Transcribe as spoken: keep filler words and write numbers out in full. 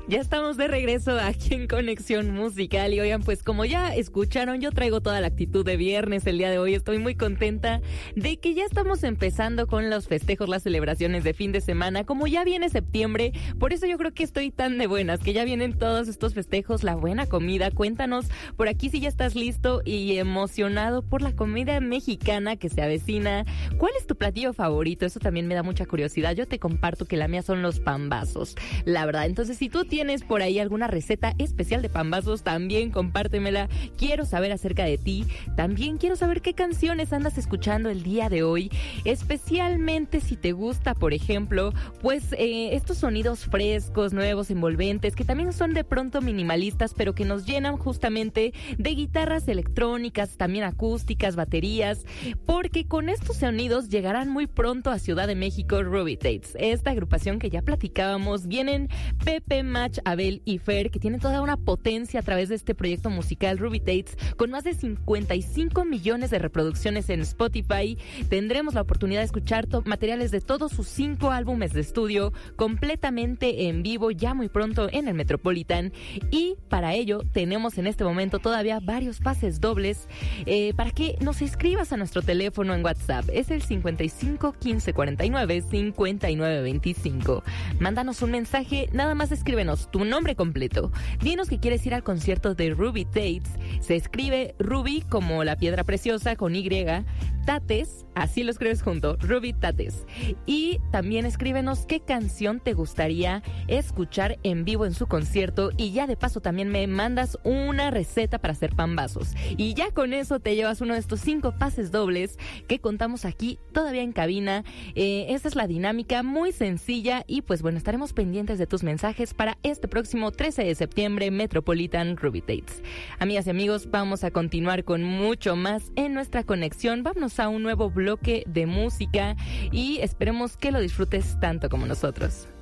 Ya estamos de regreso aquí en Conexión Musical y oigan, pues como ya escucharon, yo traigo toda la actitud de viernes el día de hoy. Estoy muy contenta de que ya estamos empezando con los festejos, las celebraciones de fin de semana. Como ya viene septiembre, por eso yo creo que estoy tan de buenas, que ya vienen todos estos festejos, la buena comida. Cuéntanos por aquí si ya estás listo y emocionado por la comida mexicana que se avecina. ¿Cuál es tu platillo favorito? Eso también me da mucha curiosidad. Yo te comparto que la mía son los pambazos, la verdad. Entonces, si tú tienes por ahí alguna receta especial de pambazos, también compártemela. Quiero saber acerca de ti. También quiero saber qué canciones andas escuchando el día de hoy. Especialmente si te gusta, por ejemplo, pues eh, estos sonidos frescos, nuevos, envolventes, que también son de pronto minimalistas, pero que nos llenan justamente de guitarras electrónicas, también acústicas, baterías, porque con estos sonidos llegarán muy pronto a Ciudad de México Ruby Tates. Esta agrupación que ya platicábamos, vienen Pepe, Mach, Abel y Fer, que tienen toda una potencia a través de este proyecto musical Ruby Tates, con más de cincuenta y cinco millones de reproducciones en Spotify. Tendremos la oportunidad de escuchar to- materiales de todos sus cinco álbumes de estudio completamente en vivo ya muy pronto en el Metropolitan, y para ello tenemos en este momento todavía varios pases dobles eh, para que nos escribas a nuestro teléfono en WhatsApp. Es el cincuenta y cinco quince cuarenta y nueve cincuenta y nueve veinticinco. Mándanos un mensaje, nada más escríbenos tu nombre completo. Dinos que quieres ir al concierto de Ruby Tates. Se escribe Ruby como la piedra preciosa con Y, Tates, así lo escribes junto, Ruby Tates. Y también escríbenos qué canción te gustaría escuchar en vivo en su concierto, y ya de paso también me mandas una receta para hacer pambazos. Y ya con eso te llevas uno de estos cinco pases dobles que contamos aquí todavía en cabina. Eh, esa es la dinámica, muy sencilla, y pues bueno, estaremos pendientes de tus mensajes para este próximo trece de septiembre, Metropolitan Ruby Tates. Amigas y amigos, vamos a continuar con mucho más en nuestra conexión. Vámonos a un nuevo bloque de música y esperemos que lo disfrutes tanto como nosotros.